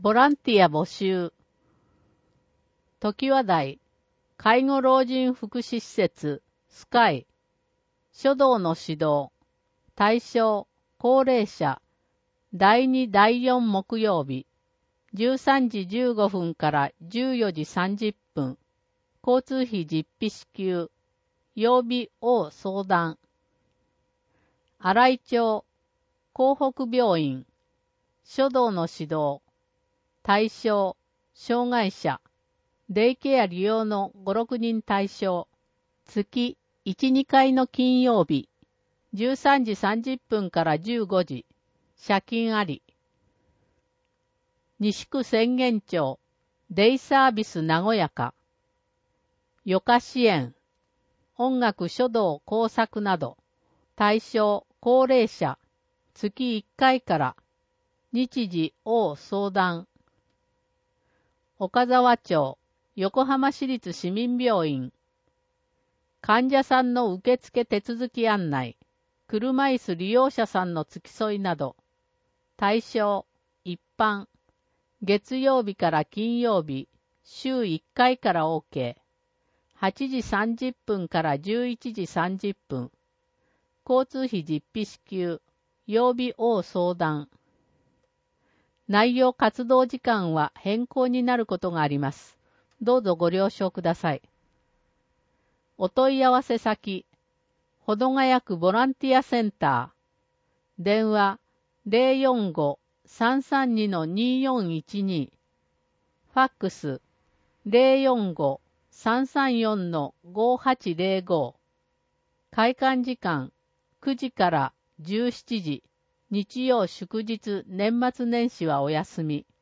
ボランティア募集。常盤台、介護老人福祉施設、スカイ、書道の指導、対象、高齢者、第2第4木曜日、13時15分から14時30分、交通費実費支給、曜日を相談。新井町、港北病院、書道の指導、対象、障害者、デイケア利用の5、6人対象、月1、2回の金曜日、13時30分から15時、謝金あり。西区浅間町、デイサービス和やか、余暇支援、音楽書道工作など、対象高齢者、月1回から、日時を相談。岡沢町、横浜市立市民病院、患者さんの受付手続き案内、車椅子利用者さんの付き添いなど、対象、一般、月曜日から金曜日、週1回から OK、8時30分から11時30分、交通費実費支給、曜日を相談。内容活動時間は変更になることがあります。どうぞご了承ください。お問い合わせ先、保土ヶ谷区ボランティアセンター、電話 045-332-2412、ファックス 045-334-5805、開館時間9時から17時、日曜祝日年末年始はお休み。